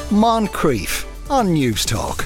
Moncrief on News Talk.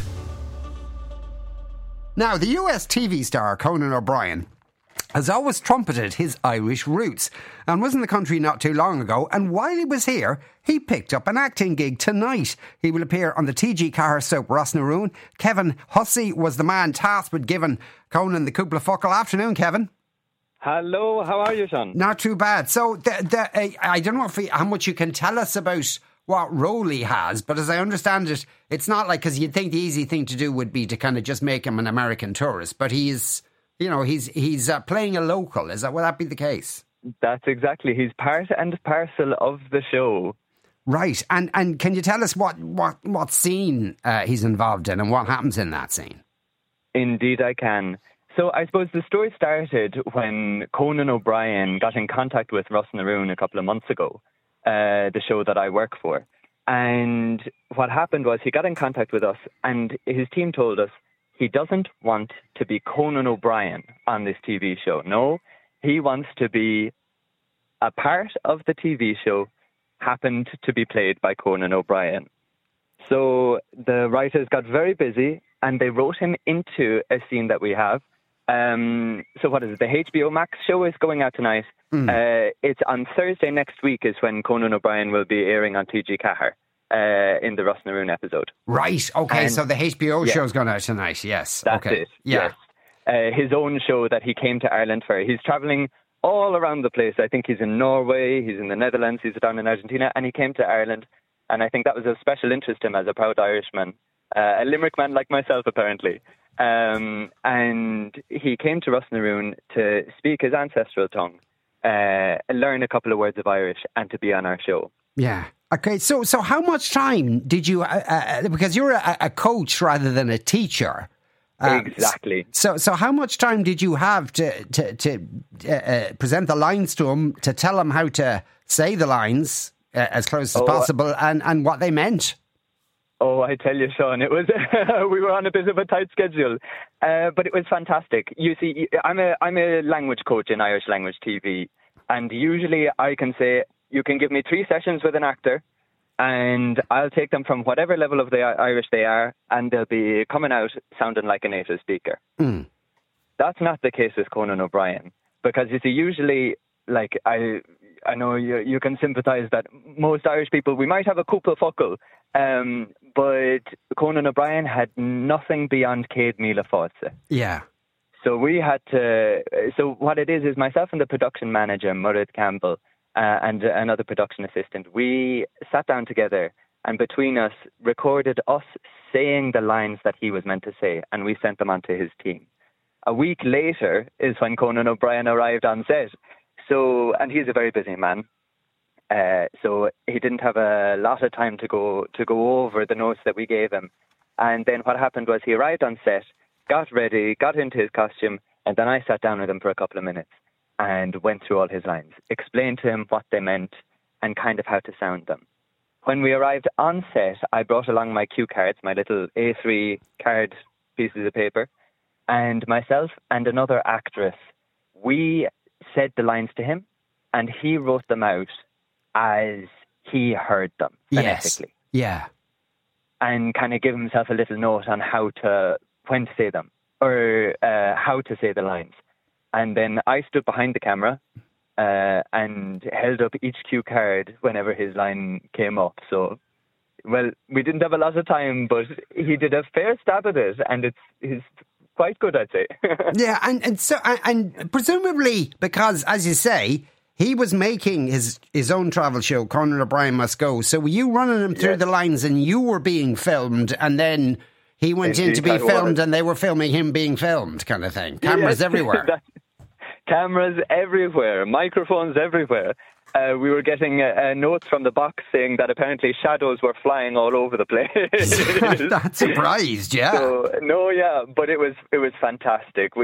Now, the US TV star Conan O'Brien has always trumpeted his Irish roots and was in the country not too long ago, and while he was here, he picked up an acting gig tonight. He will appear on the TG Cahir soap Ros na Rún. Kevin Hussey was the man tasked with giving Conan the Cúpla Focal. Afternoon, Kevin. Hello, how are you, Sean? Not too bad. So, I don't know how much you can tell us about what role he has, but as I understand it, it's not like, because you'd think the easy thing to do would be to kind of just make him an American tourist, but he's playing a local. Would that be the case? That's exactly. He's part and parcel of the show. Right. And can you tell us what scene he's involved in and what happens in that scene? Indeed, I can. So I suppose the story started when Conan O'Brien got in contact with Ros na Rún a couple of months ago, the show that I work for. And what happened was he got in contact with us and his team told us he doesn't want to be Conan O'Brien on this TV show. No, he wants to be a part of the TV show happened to be played by Conan O'Brien. So the writers got very busy and they wrote him into a scene that we have. So what is it? The HBO Max show is going out tonight. It's on Thursday next week is when Conan O'Brien will be airing on TG Cahir in the Ros na Rún episode. Right, okay, so the HBO show's going out tonight, yes. That's okay. it, yeah. Yes. His own show that he came to Ireland for. He's travelling all around the place. I think he's in Norway, he's in the Netherlands, he's down in Argentina, and he came to Ireland. And I think that was of special interest to him as a proud Irishman. A Limerick man like myself, apparently. And he came to Ros na Rún to speak his ancestral tongue, learn a couple of words of Irish, and to be on our show. Yeah. Okay, so how much time did you, because you're a coach rather than a teacher. Exactly. So how much time did you have to present the lines to him, to tell him how to say the lines as close as possible and what they meant? Oh, I tell you, Sean, it was we were on a bit of a tight schedule, but it was fantastic. You see, I'm a language coach in Irish language TV, and usually I can say, you can give me 3 sessions with an actor, and I'll take them from whatever level of the Irish they are, and they'll be coming out sounding like a native speaker. That's not the case with Conan O'Brien, because you see, usually, like I know you can sympathise that most Irish people, we might have a cúpla focal, but Conan O'Brien had nothing beyond Céad Míle Fáilte. Yeah. So we had to. So what it is myself and the production manager, Murad Campbell, and another production assistant, we sat down together and between us recorded us saying the lines that he was meant to say, and we sent them on to his team. A week later is when Conan O'Brien arrived on set. So, and he's a very busy man. So he didn't have a lot of time to go over the notes that we gave him. And then what happened was he arrived on set, got ready, got into his costume, and then I sat down with him for a couple of minutes and went through all his lines, explained to him what they meant and kind of how to sound them. When we arrived on set, I brought along my cue cards, my little A3 card pieces of paper, and myself and another actress, we said the lines to him and he wrote them out as he heard them phonetically. Yes. Yeah. And kind of give himself a little note on when to say them or how to say the lines. And then I stood behind the camera and held up each cue card whenever his line came up. So, well, we didn't have a lot of time, but he did a fair stab at it, and he's quite good, I'd say. Yeah, and presumably because, as you say, he was making his own travel show, Conan O'Brien Must Go. So were you running him through the lines and you were being filmed, and then he went in to be filmed and they were filming him being filmed, kind of thing? Cameras everywhere. Cameras everywhere, microphones everywhere. We were getting notes from the box saying that apparently shadows were flying all over the place. Not surprised, yeah. But it was fantastic.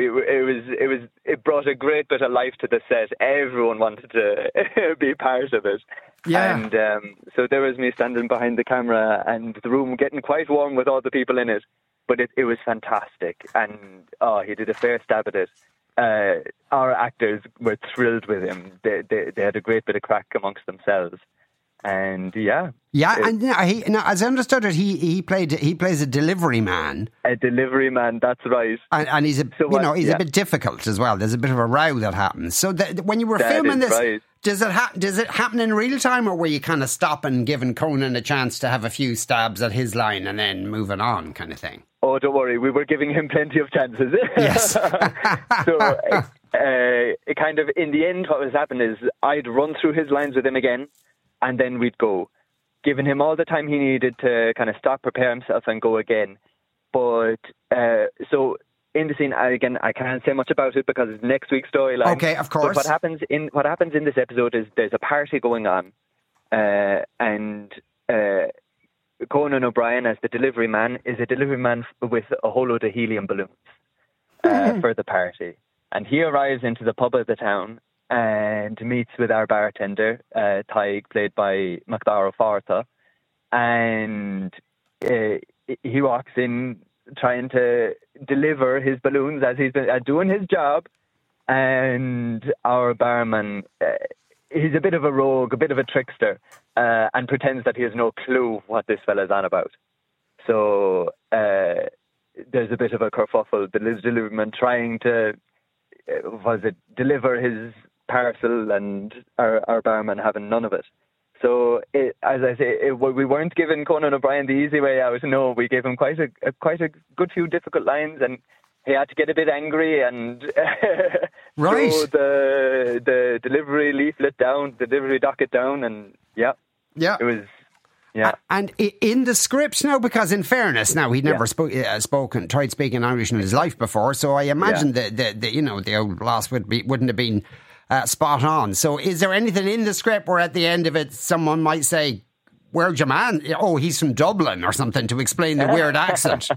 It brought a great bit of life to the set. Everyone wanted to be part of it. Yeah. And so there was me standing behind the camera and the room getting quite warm with all the people in it. But it was fantastic, and he did a fair stab at it. Our actors were thrilled with him. They had a great bit of crack amongst themselves. And and as I understood it, he plays a delivery man. A delivery man, that's right. And he's a bit difficult as well. There's a bit of a row that happens. So when you were filming this, right. does it happen in real time, or were you kind of stopping, giving Conan a chance to have a few stabs at his line and then moving on, kind of thing? Oh, don't worry, we were giving him plenty of chances. Yes. So, kind of in the end, what was happening is I'd run through his lines with him again, and then we'd go, giving him all the time he needed to kind of stop, prepare himself, and go again. But so in the scene, again, I can't say much about it because it's next week's storyline. Okay, of course. But what happens in this episode is there's a party going on, and Conan O'Brien, as the delivery man, is a delivery man with a whole load of helium balloons for the party. And he arrives into the pub of the town and meets with our bartender, Taig, played by Macdara Fartha. And he walks in trying to deliver his balloons as he's been doing his job. And our barman, he's a bit of a rogue, a bit of a trickster, and pretends that he has no clue what this fella's on about. So there's a bit of a kerfuffle. The delivery man trying to deliver his parcel, and our barman having none of it. So, as I say, we weren't giving Conan O'Brien the easy way out. No, we gave him quite a good few difficult lines, and he had to get a bit angry and right. throw the delivery leaflet down, the delivery docket down, and it was. Yeah. And in the scripts now, because in fairness, now he'd never tried speaking Irish in his life before, so I imagine the old loss wouldn't have been spot on. So is there anything in the script where at the end of it someone might say, "Where's your man? Oh, he's from Dublin," or something, to explain the weird accent?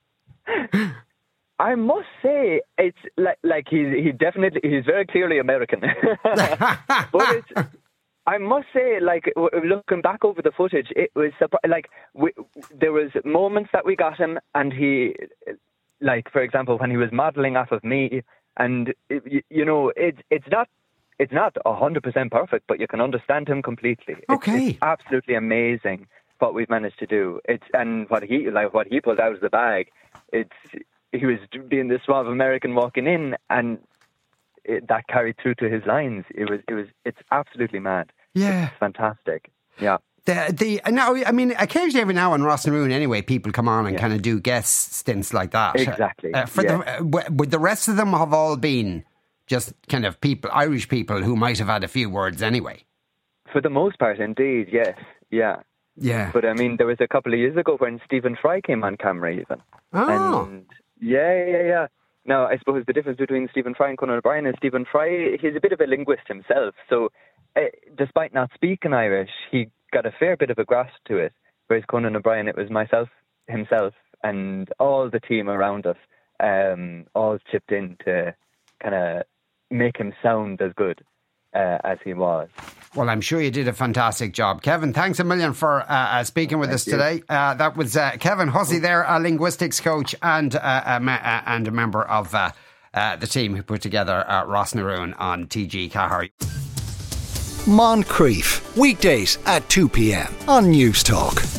I must say, it's like he's very clearly American. But I must say, like, looking back over the footage, it was there was moments that we got him, and he, like, for example, when he was modelling off of me, and it's not 100% perfect, but you can understand him completely. Okay, it's absolutely amazing what we've managed to do. And what he pulled out of the bag. He was being the suave American walking in, and that carried through to his lines. It's absolutely mad. Yeah, it's fantastic. Yeah. Now, I mean, occasionally every now on Ross and Roon, anyway, people come on and kind of do guest stints like that. Exactly. Would the rest of them have all been just kind of Irish people who might have had a few words anyway? For the most part, indeed, yes. Yeah. Yeah. But I mean, there was a couple of years ago when Stephen Fry came on camera even. Oh. And yeah. Now, I suppose the difference between Stephen Fry and Conan O'Brien is Stephen Fry, he's a bit of a linguist himself. So despite not speaking Irish, he got a fair bit of a grasp to it. Whereas Conan O'Brien, it was himself, and all the team around us, all chipped in to kind of make him sound as good as he was. Well, I'm sure you did a fantastic job. Kevin, thanks a million for speaking with us today. That was Kevin Hussey there, a linguistics coach and a member of the team who put together Ross na Rún on TG Cahir. Moncrief, weekdays at 2 p.m. on News Talk.